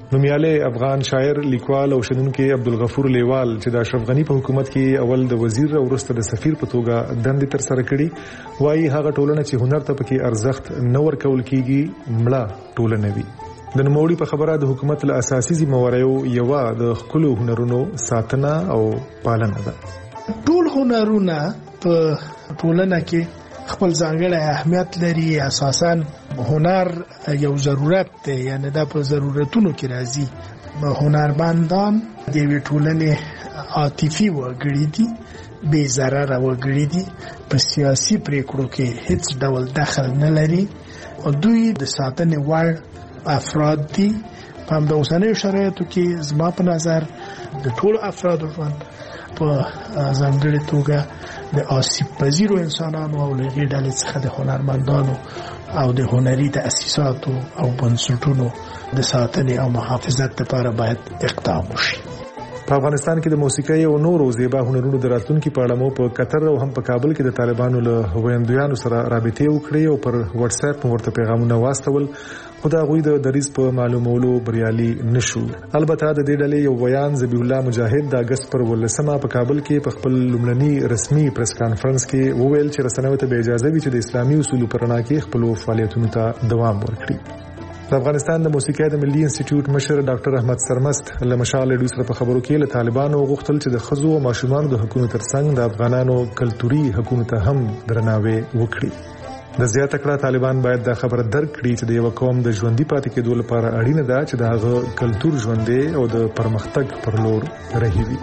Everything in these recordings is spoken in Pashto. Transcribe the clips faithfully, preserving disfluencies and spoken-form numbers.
نومیالی افغان شاعر، لیکوال او شنونکی عبدالغفور لیوال چې د اشرف غنی په حکومت کې اول د وزیر او وروسته د سفیر په توګه دندې تر سره کړي، وایي هغه ټولنه چې هنر ته پکې ارزښت نه ورکول کیږي مړه ټولنه وي. د نوموړي په خبره د حکومت له اساسي ذمہواریو یوه د خپلو هنرونو ساتنه او پالنه ده. ټول هنرونه په ټولنه کې خپل ځانګړی اهمیت لري. اساساً هنر یو ضرورت دی، یعنی دا په ضرورتونو کې راځي. هنرمندان د یوې ټولنې عاطفي وګړي دي، بې ضرره وګړي دي، په سیاسي پریکړو کې هیڅ ډول دخل نه لري او دوی د ساتنې وړ افراد دي. په همدا اوسنیو شرایطو کې زما په نظر د ټولو افرادو ژوند په ځانګړې توګه د آسیب پذیرو انسانانو او له هغې ډلې څخه د هنرمندانو او د هنري تأسیساتو او بنسټونو د ساتنې او محافظت لپاره باید اقدام وشي. په افغانستان کې د موسیقۍ او نورو زیبا هنرونو د راتلونکي په اړه مو په قطر او هم په کابل کې د طالبانو له ویاندویانو سره رابطې وکړې او پر واتس اپ ورته پیغامونه واستول، خو د هغوی د دریځ په معلومولو بریالي نشو. البته د دې ډلې یو بیان ذبیح الله مجاهد د اګست پر ولسمه په کابل کې په خپل لومړني رسمي پریس کانفرنس کې وویل چې رسنیو ته به اجازه وي چې د اسلامي اصولو پر رڼا کې خپل فعالیتونو ته دوام ورکړي. د افغانستان د موسیقۍ د ملي انسټیټیوټ مشر ډاکټر احمد سرمست له مشال ډوس سره په خبرو کې له طالبانو غوښتل چې د ښځو او ماشومانو د حقوقو ترڅنګ د افغانانو کلتوري حقوقو ته هم درناوی وکړي. د زیاته کړه طالبان باید دا خبره درک کړي چې د یو قوم د ژوندۍ پاتې کېدو لپاره اړینه ده چې د هغه کلتور ژوندۍ او د پرمختګ پر لور رهي وي.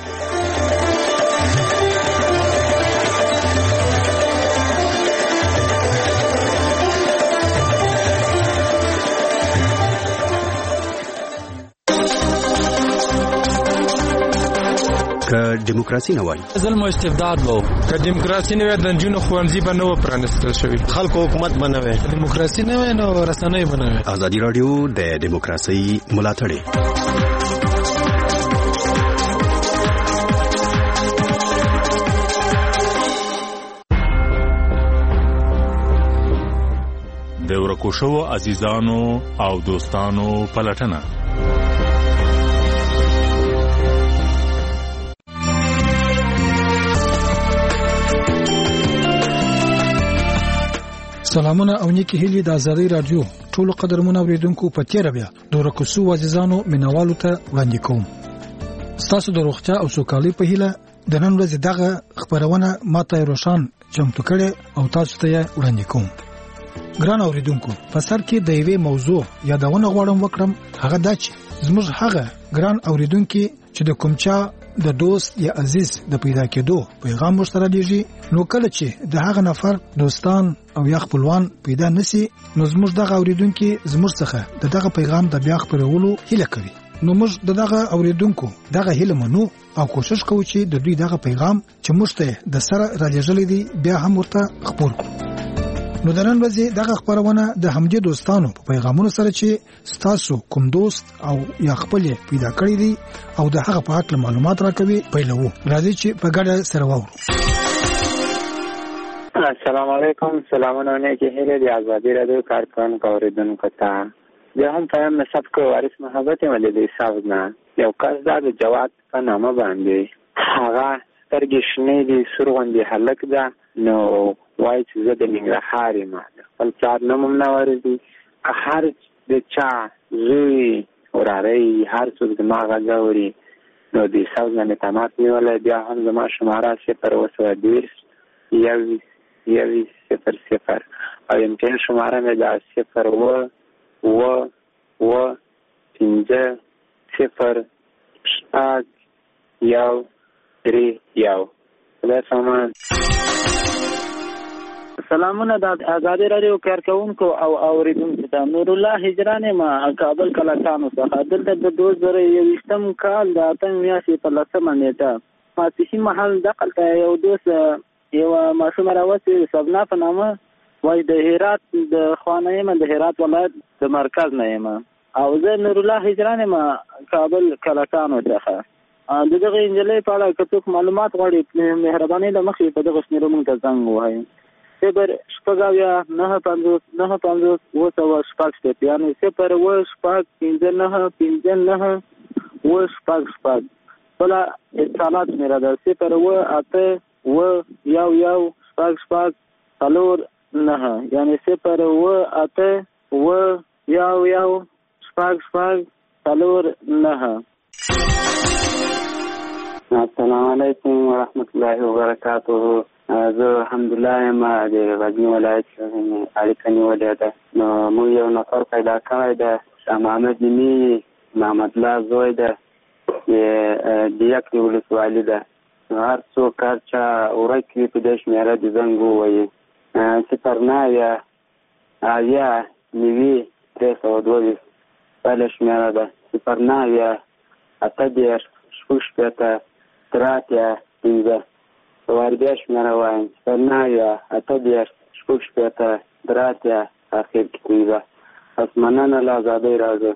که دیموکراسي نه وای ظلم او استبداد وو، که دیموکراسي نه وای د جنونو خوانځي به نه و پرانستل شوی، خلکو حکومت به نه وای، دیموکراسي نه وای نو رسنۍ به نه وای. ازادي رادیو د دیموکراسي ملاتړ د ورکو شوو عزیزانو او دوستانو پلټنه. سلامونه او نیکی هیلې د ازادي رادیو ټولو قدرمنو اوریدونکو په تیر بیا د ورکوسو عزیزانو مینوالو ته وړاندې کوم. ستاسو د روغتیا او سوکالۍ په هیله د نن ورځې دغه خبرونه ماته روشن چمتو کړي او تاسو ته وړاندې کوم. ګران اوریدونکو، په سر کې د یوې موضوع یادونه غواړم وکړم، هغه دا چې زموږ هغه ګران اوریدونکو چې د کومچا د دوست یا عزیز د پیدا کېدو پیغام مشترک دیږي، نو کله چې د هغه نفر دوستان او یا خپلوان پیدا نسی، نو زموږ دغه اوریدونکو زموږ څخه د دغه پیغام د بیا خبرولو هیله کوي. نو موږ د دغه اوریدونکو دغه هیله منو او کوشش کوو چې د دوی دغه پیغام چې موږ ته د سره راځي دی بیا هم ورته خبر کړو. نو د نن ورځې دغه خبرونه د همدې دوستانو په پیغامونو سره چې ستاسو کوم دوست او یا خپل پیدا کړی دی او د هغه په اړه معلومات راکوي پیلو. راځي چې په ګډه سره وورو. السلام علیکم، سلامونه نیکی هیله دی ازادي رادیو کارکونکو اوریدونکو ته. زه هم پیام نسب کو وارث محبت ملي صاحب نه یو کس دا د جواد په نامه باندې هغه سترګې شنې دي، سرغوندې هلک ده، نو وایي چې زه د ننګرهار یم، خپل پلار نوم هم نه ورځي. هر د چا زوی وراره هر څوک زما غږ اوري، نو د حساب نه مې تماس نیولی. بیا هم زما شماره صفر اوه سوه دېرش یوویشت یوویشت صفر صفر او امتحان شماره مې دا صفر اوه اوه اوه پنځه صفر شپږ یو درې یو. خدای سامان. سلامونه د ازادي رادیو کارکونکو او اوریدونکو ته. نور الله هجران ما کابل کلاکانو څخه. دلته د دوه زره یوویشتم کال د اتم میاشتې په لسمه نیټه ماسپښین مهال دقلته یو دوست یوه ماشومه راوستې سبنا په نامه، وایي د هرات د خانه یم، د هرات ولایت د مرکز نه یم او زه نور الله هجران ما کابل کلاکانو څخه. د دغه نجلۍ په اړه که څوک معلومات غواړي مهرباني له مخې په دغه شمېرو موږ ته زنګ ووهئ. صفر شپږ اویا نهه پنځوس نهه پنځوس اوه سوه شپږ شپېته یعنې صفر اوه شپږ پنځه نهه پنځه نهه اوه شپږ شپږ. بله اتصالات شمېره ده صفر اوه اته اوه یو یو شپږ شپږ څلور نهه یعنې صفر اوه اته اوه یو یو شپږ شپږ څلور نهه. السلام علیکم ورحمت الله وبرکاته. زه الحمدلله یم د غزني ولایت اړیکه نیولې ده. نو موږ یو نفر پیدا کړی ده شاه محمد نیمي محمد الله زوی ده د یک ولسوالي ده. نو هر څوک هر چا ورک وي په دې شمېره د زنګ ووایي صفر نهه اویا اویا نوي درې سوه دوه ویشت بله شمېره ده صفر نهه اویا اته دېرش شپږ شپېته درې اتیا پنځه. وارې بیا شمېره وایم صفر نهه اویا اته دېرش شپږ شپېته درې اتیا اخر کې پنځه. پس مننه له ازادۍ راځه.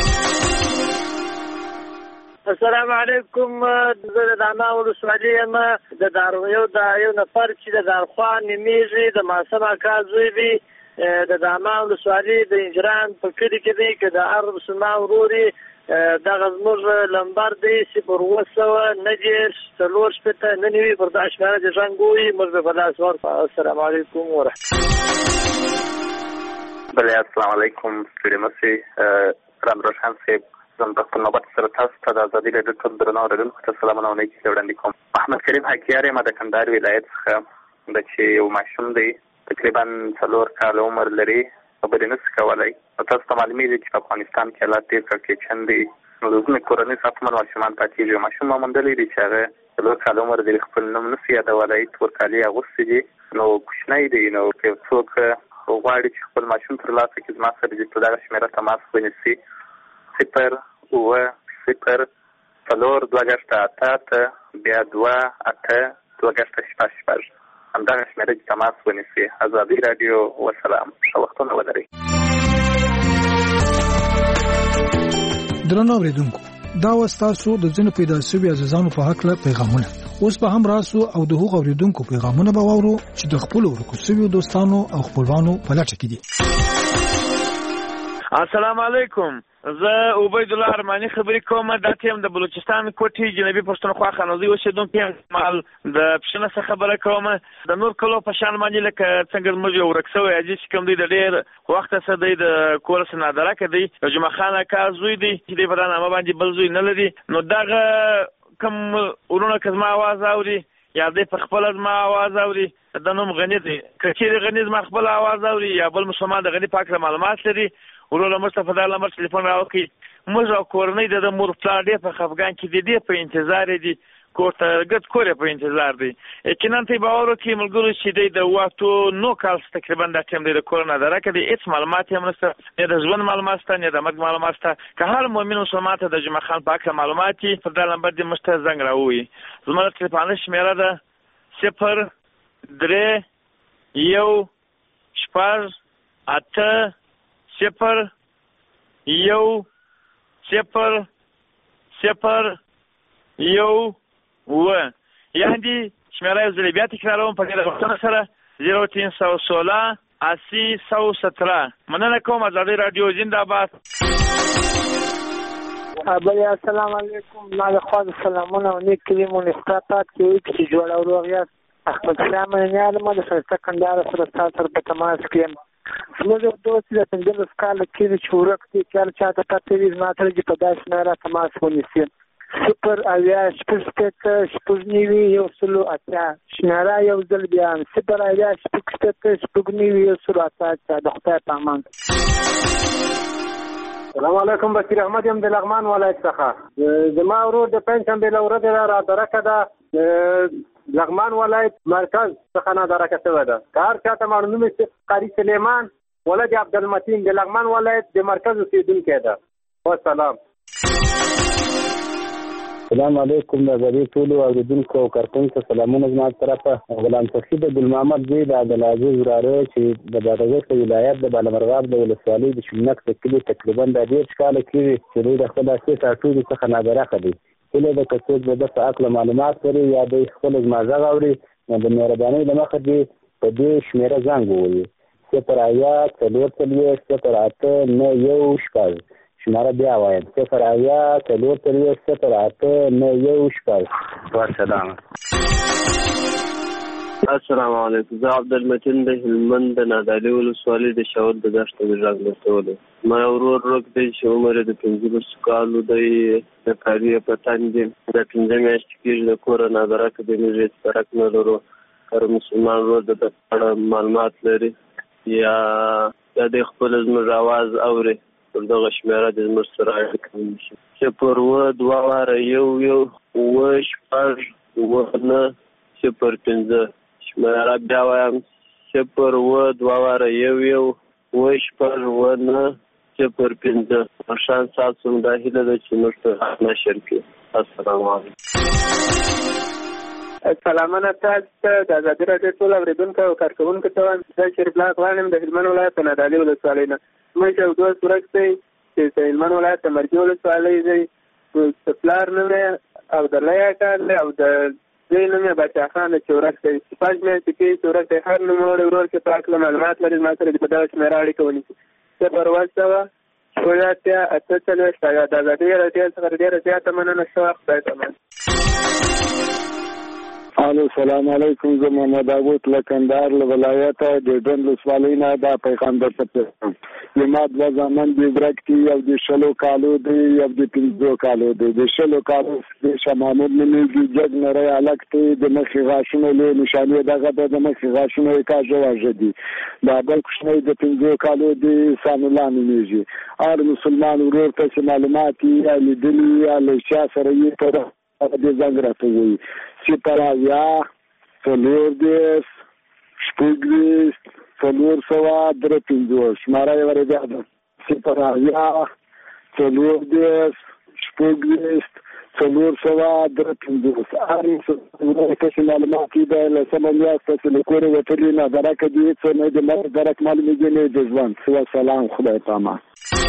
السلام علیکم. زه د دانا ولسوالي یم. د یو د یو نفر چې د دارخوا نومیږي د ماسم اکا زوی دی د دانا ولسوالي د انجران په کلي کې دی که د هر مسلمان ورور یې دغه زموږ لمبر دی صفر اوه سوه نهه دېرش څلور شپېته نهه نوي پر دا شمېره د زنګ ووایي موږ به په لاس ورکړو. السلام علیکم ورحمتالله. بله السلام علیکم. ستړي مه شئ. رام روشن صاحب زم د خپل نوبت سره تاسو ته د ازادي راډیو ټول درنو اورېدونکو ته سلامونه او نیکې وړاندې کوم. محمد کریم حکیار یم د کندهار ولایت څخه. د چې یو ماشوم دی تقریبا څلور کاله عمر لري خبرې نشي کولی. نو تاسو ته معلومېږي چې په افغانستان کې حالات ډېر کړکېچن دي. نو د ځینې کورنۍ ساتمن ماشومان پاتېږي. یو ماشوم ما موندلی دی چې هغه څلور کاله عمر دی خپل نوم نشي یادولی تور کالي یې اغوستي دي. نو کوچنی دی. نو که یو څوک غواړي چې خپل ماشوم ترلاسه کړي زما سره دې په دغه شمېره تماس ونیسي صفر اوه صفر څلور دوه ګشته اته اته بیا دوه اته دوه ګشته شپږ شپږ همدغه شمېره چې تماس ونیسي. ازادي راډیو وسلام. ښه وختونه ولرئ. درنو اورېدونکو دا و ستاسو د ځینو پیدا شوي عزیزانو په هکله پیغامونه. اوس به هم راسو او د هغو اورېدونکو پیغامونه به واورو چې د خپلو ورکو شویو دوستانو او خپلوانو په لټه کې دي. السلام علیکم. زه عبید الله ارماني خبرې کوم. دا ټیم د بلوچستان کوټې جنوبي پښتونخوا خانوزي اوسېدونکی یم. مال د پښنه څخه خبره کوم. د نور کلو په شان باندې لکه څنګه زموږ یو ورک شوی عزیز چې کوم دی د ډېر وخته څه دی د کور څه نادرکه دی د جمعه خان اکا زوی دی چې دی په دا نامه باندې بل زوی نه لري. نو دغه کوم ورونه که زما اواز اوري یا دی په خپله زما اواز اوري د نوم غني دی که چېرې غني زما خپل اواز اوري یا بل مسلمان د غني پاک معلومات لري وروره موږ ته په دا نمبر تلیفون راوکړي. موږ او کورنۍ د مور پلار ډېر په خفګان کې دي ډېر په انتظار دي کور ته ګډ کور یې په انتظار دی. یقینا ته باور وکړئ ملګرو چې دی د واتو نو کال تقریبا دا ټیم دی د کور نادرکه دی هېڅ معلومات یې هم نشته نه د ژوند معلومات شته نه د مرګ معلومات شته. که هر مؤمن مسلمان ته د جمعه خان په هکله معلومات وي پر دا نمبر دې موږ ته زنګ راووایي. زما د تلیفون شمېره ده صفر درې یو شپږ اته صفر یو صفر صفر یو اوه یعنې شمېره یو ځلې بیا تکراروم په ډېره وختونه سره زیرو تین سو سوله اسی سو ستره. مننه کوم. ازادي راډیو زنده‌باد. بله السلام علیکم. ما له خوا سلامونه او نیک کلمو استفادت کوي چې جوړ او روغ یاست. احمد شاه منیال ما د ښایسته کندهار سره تاسو سره په تماس کې یم. زموږ یو دوست د پنځلس کاله کېږي چې ورک دی چې هر چا ته پته وي زما سره چې په دا شمېره تماس ونیسي صفر اویا شپږ شپېته شپږ نوي یو سلو اتیا شمېره یو ځل بیا صفر اویا شپږ شپېته شپږ نوي یو سلو اتیا اتیا. د خدای په امان. السلام علیکم. بشیر احمد یم د لغمان ولایت څخه. زما ورور د پنجشنبې له ورځې را درکه ده لغمان ولایت مرکز څخه نادرکه شوې ده. که هر چا ته معلوم وي چې قاري سلیمان ولد عبدالمتین د لغمان ولایت د مرکز اوسېدونکی ده. والسلام. السلام علیکم. د ازادي ټولو اورېدونکو او کارکوونکو سلامونه زما طرفه. غلام سخي د ګلمحمد زوی د عبدالعزیز وراره چې د بادغیس ولایت د بالامرغاب د ولسوالۍ د شمنک د کلي تقریبا د دېرش کاله کېږي چې دوی د خپل اصلي ټاټوبي څخه نادرکه دی. هیله ده که څوک د ده په هکله معلومات لري یا دوی خپله زما غږ اوري نو د مهربانۍ له مخه دې په دې شمیره زنګ ووهي: صفر اویا څلور څلوېښت صفر اته نه یو شپږ. شماره بیا وایم: صفر اویا څلور څلوېښت صفر اته نه یو شپږ. والسلام. السلام علیکم. زه عبدالمتین د هلمند د نادعلي ولسوالۍ د شاول د دښتې د غږ درته ما یو ورور روک دی چې عمر یې د پنځلسو کالو دی، د کاري په تن دی، د پنځه میاشتې کېږي د کوره نادرکه دی، موږ هېڅ فرق نه لرو. هر مسلمان ورور د ده په اړه معلومات لري یا یا دی خپله زموږ اواز اوري، پر دغه شمېره د زموږ سره اړیکه ونیسي. صفر اووه دوه واره یو یو اووه شپږ اووه نه صفر پنځه. شمېره بیا وایم: صفر اووه دوه واره یو یو اووه شپږ اووه نه صفر پنځه. مشران ستاسو دا هیله ده چې موږ ته نشر کړي. السلام علیکم. سلامونه تاسو ته د ازادي راډیو ټول اورېدونکو او کارکوونکو ته وایم. زه شریف الله افغان یم د هلمند ولایت په نادعلي ولسوالۍ نه. زموږ یو دوست ورک دی چې د هلمند ولایت د مرګي ولسوالۍ دی، د پلار نوم یې عبدالله اکا دی او د زوی نوم یې باچا خان دی چې ورک دی. شپږ میاشتې کېږي چې ورک دی. هر نوموړی ورور چې په هکله معلومات لري زما سره په دغه شمېره اړیکه ونیسي: صفر اووه سوه شپږ اتیا اته څلوېښت. د ازادي راډیو څخه ډېره زیاته مننه شوه. خدای ته امان. الو سلام علیکم. زه محمد ابوت له کندهار له ولایته د ډنډ ولسوالۍ نه دا پیغام درته پیغام. زما دوه زامن دي ورک دي، یو د شلو کالو دی یو د پنځو کالو دی. د شلو کالو د شاه محمود نومېږي، جګ نری هلک دی، د مخې غاښونه لوی نشانې دغه ده، د مخې غاښونه یې کاږه واږه دي. دا بل کوچنی د پنځو کالو دی سان الله نومېږي. هر مسلمان ورور ته چې معلومات یې یا لیدلي یا له چا سره یې په هغه دې زنګ راته ووایي: صفر اویا څلور دېرش شپږ ویشت څلور سوه درې پنځوس. شماره یې ورې بیا ده: صفر اویا څلور دېرش شپږ ویشت څلور سوه درې پنځوس. هر مسلمان ته چې معلومات یې دی له سمه میاشت چې له کورې وتلي نادرکه دي، څه نه د مرګ درک معلومېږي نه د ژوند. وسلام. خدای پامان.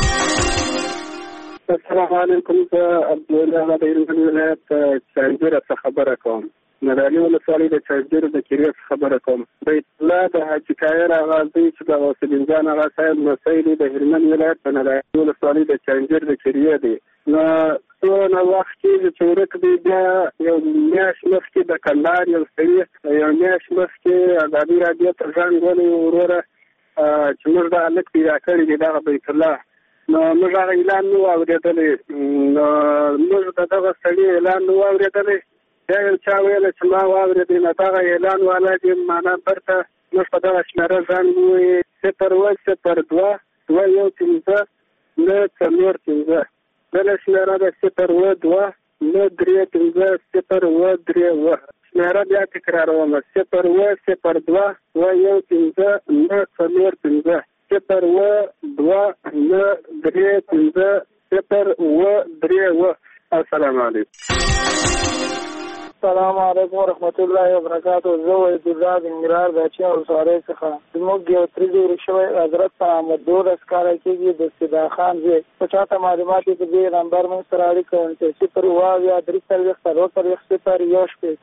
السلام علیکم. زه عبدالله د هلمند ولایت چاینجوره څخه خبره کوم. نادعلي ولسوالۍ د چاینجوره د کیرې څخه خبره کوم. بیت الله د حاجي طاهر اغا زوی چې د غوث الدین جان اغا صاحب لمسی دی، د هلمند ولایت په نادعلي ولسوالۍ د چاینجوره د کیرې دی. نو څونه وخت کېږي چې ورک دی. بیا یو میاشت مخکې د کندهار یو سړي یو میاشت مخکې ازادي راډیو ته زنګ ونیو وروره چې موږ دا هلک پیدا کړی دی، دغه بیت الله. نو موږ هغه اعلان نه و اورېدلی، نو موږ د دغه سړي اعلان نه و اورېدلی. بیا یو چا ویله چې ما واورېدی، نو دغه اعلان والا دې معنا برته موږ په دغه شمېره زنګ ووایي: صفر اووه صفر دوه دوه یو پنځه نه څلور پنځه. بله شمېره ده: صفر اووه دوه نه درې پنځه صفر اووه درې اووه. شمېره بیا تکراروم: صفر اووه صفر دوه دوه یو پنځه نه څلور پنځه. صفر اووه دوه نه درې پنځه صفر اووه درې اووه. السلام علیکم. السلام علیکم ورحمت الله وبرکاتو. زه وحید الله د ننګرهار د اچین ولسوالۍ څخه. زموږ یو ترې جوړ شوی حضرت محمد دولس کاله کېږي د استدا خان زوی. په چاته معلومات یې د دې نمبر موږ سره اړیکه ونیسئ: صفر اووه اویا درې څلوېښت څلور څلوېښت صفر یو شپږ.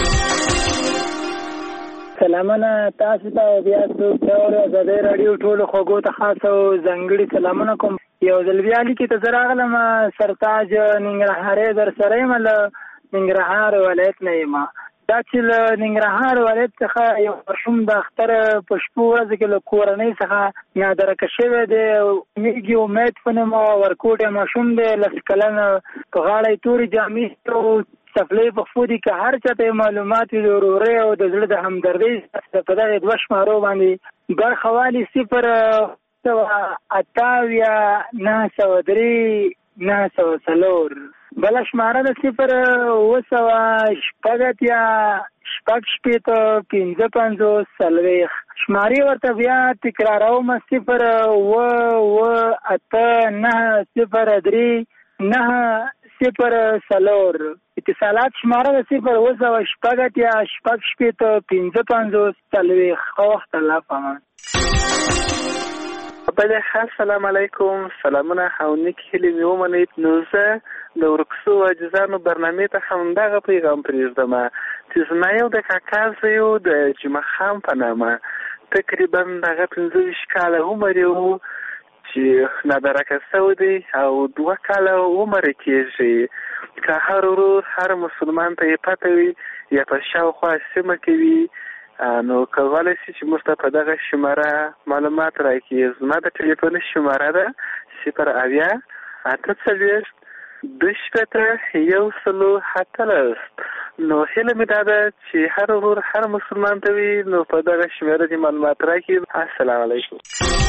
سلامونه تاسو ته بیا څو ازادي راډیو ټولو خوږو ته خاص او ځانګړي سلامونه کوم. یو ځل بیا لیکې ته زه راغلم سرتاج ننګرهارۍ در سره یم، له ننګرهار ولایت نه یم. دا چې له ننګرهار ولایت څخه یو ماشوم د اختر په شپو ورځو کې له کورنۍ څخه نادرکه شوی دی. میږي امید په نوم ورکوټی ماشوم دی، لس کلن، په غاړه یې تورې جامې او څپلۍ په پښو دي. که هر چا ته معلومات وي د ورورۍ او د زړه د همدردۍ په دغه دوه شمارو باندې برخه والي: صفر سوه اته اویا نهه سوه درې نهه سوه څلور. بله شماره ده: صفر اووه سوه شپږ اتیا شپږ شپېته پنځه پنځوس څلوېښت. شمارې ورته بیا تکراروم: صفر اووه اووه اته نهه صفر درې نهه صفر څلور. اتصالات شماره ده: صفر اووه سوه شپږ اتیا شپږ شپېته پنځه پنځوس څلوېښت. ښه وخت. الله پامان. بله السلام علیکم، سلامونه او نیک هیلې مې ومنئ. نو زه د ورکسو عاجزانو برنامې ته همدغه پیغام پرېږدم چې زما یو د کاکا زوی و د جمعه خان په نامه، تقریبا دغه پنځه ویشت کاله عمر یې و چې نادرکه شوی دی او دوه کاله عمر یې کېږي. که هر ورور هر مسلمان ته یې پته وي یا په شاوخوا سیمه کې وي، نو کولی شي چې موږ ته په دغه شماره معلومات راکړي. زما د ټلیفون شماره ده صفر اویا اته څلوېښت دوه شپېته یو سلو اتلس. نو هیله مې دا ده چې هر ورور هر مسلمان ته وي نو په دغه شماره دې معلومات راکړي. السلام علیکم.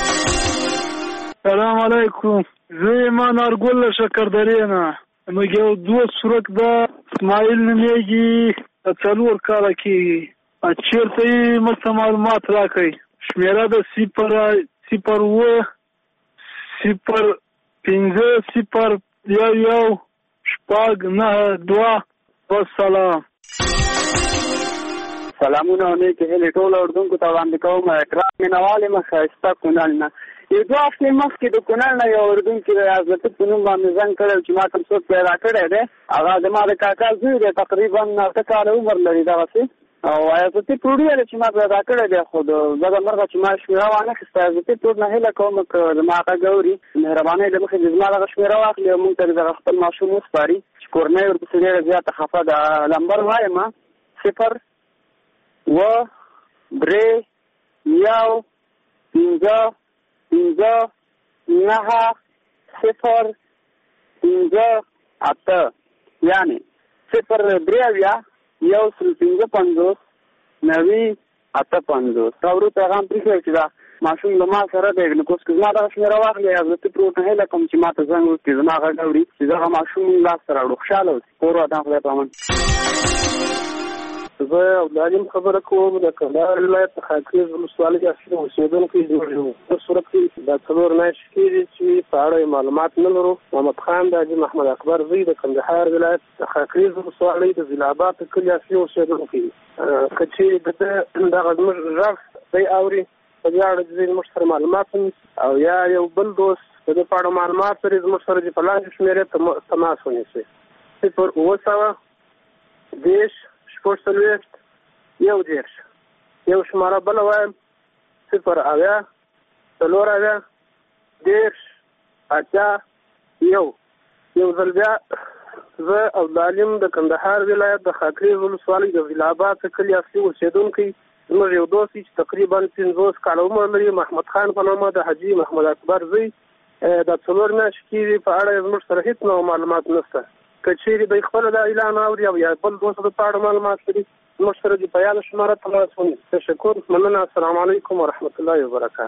سلام علیکم. زه ایمان ارګل له شکردرې نه. موږ یو دوه صورت ده اسماعیل نومیږي، څلور کاله کېږي. چیرته یې موږ معلومات راکړئ. شمیره د صفر صفر اوه صفر پنځه صفر یو یو شپږ نهه دوه. والسلام. سلامونه او نیکې هیلې ټولو اردونکو ته وړاندې کوم. اکرام مینوال یم ښایسته کونړ نه. یو دوه هفتې مخکې د کونړ نه یو اردونکي د حضرت په نوم باندې زنګ کړی چې ما کوم څوک پیدا کړی دی، هغه زما د کاکا زوی دی، تقریبا اته کاله عمر لري دغسې. او ایازتي پروډ ویل چې ما پیدا کړی دی، خو د دغه مرغه چې ما شمېره وانخېسته، ایازتي پروډ نه هیله کوم که زما هغه ګوري مهربانۍ له مخې د زما دغه شمېره واخلي او مونږ ته دغه خپل ماشوم وسپاري چې کورنۍ ورپسې ډېره زیاته خفه ده. نمبر وایم صفر اوه درې یو پنځه پنځه نهه صفر پنځه اته، یعنې صفر درې اویا یو سل پنځه پنځوس نوي اته پنځوس. دا ورو پیغام پرېښی چې دا ماشوم له ما سره دی. نو اوس که زما دغه شمېره واخلي حضرتي پروټ نه هیله کوم چې ما ته زنګ وکړي، زما غږ اوري چې دغه ماشوم لاس ته راوړو. خوشحاله اوسي. کور ودان، خدای پامان. زه عبدالعلیم خبره کوم د کندهار ولایت خاکریز ولسوالۍ اصلي اوسېدونکی جوړ یم. په صورت کې دا څلور میاشتې کېږي چې په اړه معلومات نه لرو. محمد خان د حاجي محمد اکبر زوی د کندهار ولایت د خاکریز ولسوالۍ د ضلع آباد کلي اصلي اوسېدونکی. که چې د ده دغه زموږ غږ دی اوري، په دې اړه چې زموږ سره معلومات او یا یو بل دوست د دې په اړه معلومات لري، زموږ سره چې په لاندې شمېرې تماس ونیسي. صفر اوه سوه دېرش شپږ څلوېښت یو دېرش. یو شماره بله وایم صفر اویا څلور اویا دېرش اتیا یو. یو ځل بیا زه عبدالعلیم د کندهار ولایت د خاکریز ولسوالۍ د ضلع آباد کلي اصلي اوسېدونکی. زموږ یو دوست چې تقریبا پنځوس کاله عمر لري، محمد خان په نامه د حاجي محمد اکبر زوی، دا څلور میاشتې کېږي. په اړه زموږ سره هېڅ نوع معلومات نشته. که چیرې دوی خپله دا اعلان اوري او یا بل دوست د په اړه معلومات لري، زموږ سره دې په یاده شماره تماس ونیسي. تشکر، مننه. السلام علیکم ورحمت الله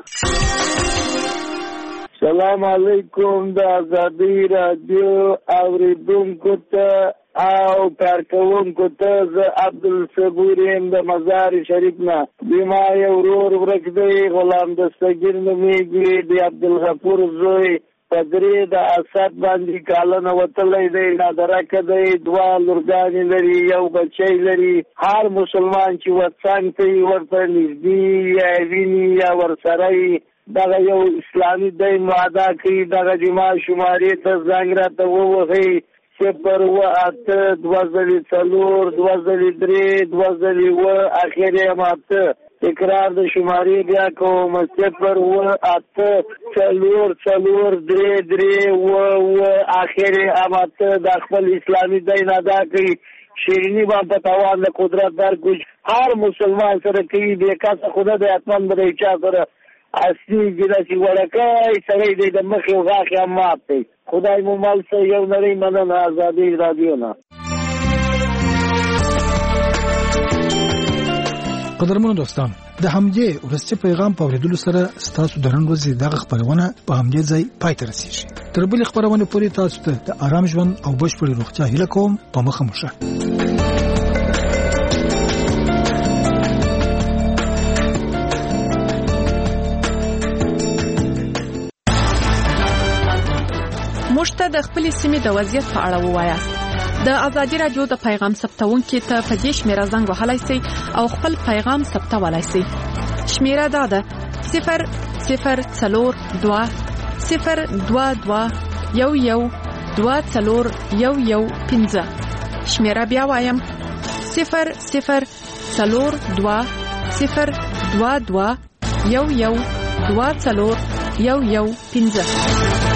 وبرکاته. سلام علیکم. د ازادۍ راډیو اورېدونکو ته او کارکوونکو ته زه عبدالصبور یم د مزار شریف نه. زما یو ورور ورک دی، غلام دستګیر نومیږي، د عبدالغفور زوی. په درې د اسد باندې کالونه وتلی دی، نادرکه دی، دوه لورګانې لري، یو بچی لري. هر مسلمان چې وڅنګ ته یې ورته نږدې یا ویني یا ورسره یي، دغه یو اسلامي دی معده کوي. دغه جما شمارې ته زنګ راته ووهئ صفر اوه اته دوه ځلې څلور دوه ځلې درې دوه ځلې اوه اخر یې هم اته. تکرار د شمارې بیا کوم صفر اوه اته څلور څلور درې درې اوه اوه اخر یې هم اته. دا خپل اسلامي دی ادا کوي. شیریني به په توان د قدرت درکړي. هر مسلمان سره کوي، بې کسه خو نه دی، حتما به د چا سره اصلي ګیله چې وړکی سړی دی د مخې او غاښ هم مات دی. خدای مو مل شه. یو نړۍ مننه ازادۍ راډیو نه. قدرمنو دوستان، د همدې ورسته پیغام په ورېدلو سره ستاسو د نن ورځې دغه خبرونه په همدې ځای پای ته رسیږي. تر بلې خبرونه پورې تاسو ته د آرام ژوند او بشپړې روغتیا هیله کوم. په مخه مو شه. موږ ته د خپلې سیمې د وضعیت په اړه ووایاست. د ازادي رادیو د پیغام ثبتونکو ته په دې شمیره زنګ وهلای شئ او خپل پیغام ثبتولای شئ. شمیره دا ده صفر صفر څلور دوه صفر دوه دوه یو یو دوه څلور یو یو پنځه. شمیره بیا وایم صفر صفر څلور دوه صفر دوه دوه یو یو دوه څلور یو یو پنځه.